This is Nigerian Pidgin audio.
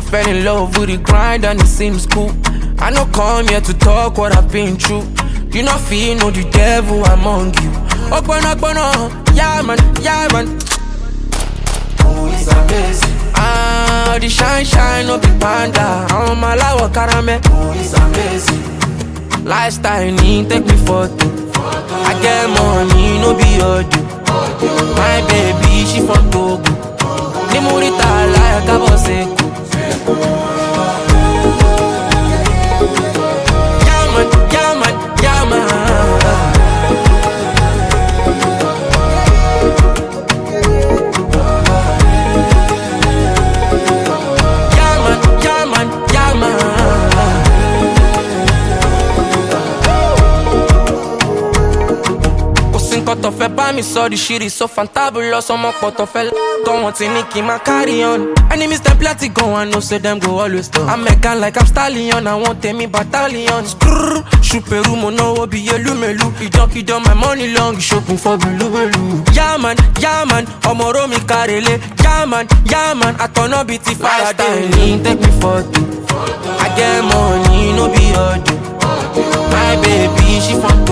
fell in love with the grind and it seems cool. I no come here to talk what I've been through. You not feel no the devil among you. Okbono, yeah man, yeah man. Who is amazing? Ah, the shine, no big panda. I'm a lawa karame. Who is amazing? Lifestyle need take me for two. I get money, no be odu. My baby, she from Togo. Ni murita like a boseku. Cut off by me, so the shit is so fantabulous. Some more cut off don't want to Nicky my carry on. Enemies them plenty go and no say them go always down. I'm Megan like I'm stallion, I want me battalion. Skrrr, Shuperu mono be yelu melu. He don't my money long, he shopping for belu. Yeah man, omoro mi karele. Yeah man, I turn up BT Faraday. Take me for two. I get money, no be odu. My baby, she from